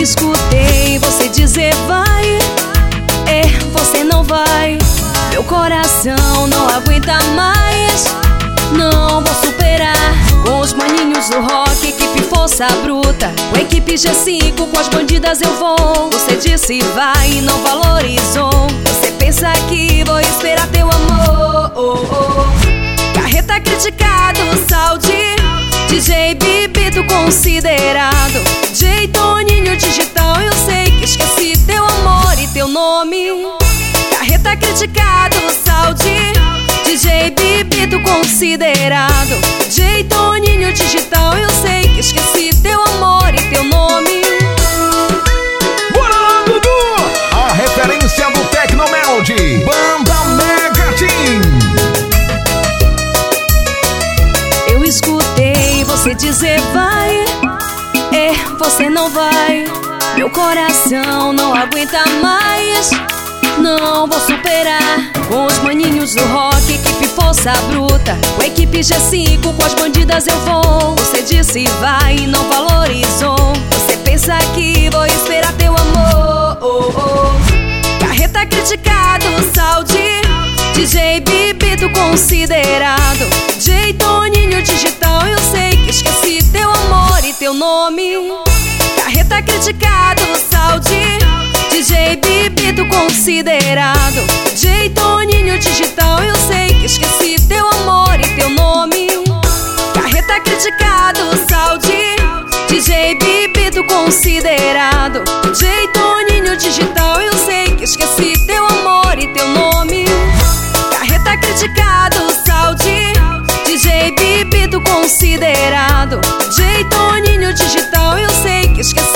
escutei você dizer vai, você não vai. Meu coração não aguenta mais, não vou superar. Com os maninhos do rock, equipe Força Bruta, com a equipe G5, com as bandidas eu vou. Você disse vai e não valorizou. Você pensa que vou esperar teu amor. Carreta criticado, Saudi, DJ Bibito considerado, DJ Toninho digital. Eu sei que esqueci teu amor e teu nome. Carreta criticado, Saudi, DJ Bibito considerado, DJ Toninho digital. Eu sei que esqueci teu amor e teu nome. Bora, Dudu! A referência do Tecnomeld, Banda Mega Team. Eu escutei você dizer vai, você não vai. Meu coração não aguenta mais, não vou superar. Com os maninhos do rock, equipe Força Bruta, com a equipe G5, com as bandidas eu vou. Você disse vai e não valorizou. Você pensa que vou esperar teu amor. Carreta criticado, Saudi, DJ Bibito considerado, DJ Toninho digital. Eu sei que esqueci teu amor e teu nome. Carreta criticado, Saudi, DJ Bibito considerado, DJ Toninho digital. Eu sei que esqueci teu amor e teu nome. Carreta criticado, Saudi, DJ Bibito considerado, DJ Toninho digital. Eu sei que esqueci teu amor e teu nome. Carreta criticado, Saudi, DJ Bibito considerado, DJ Toninho digital. Eu sei que esqueci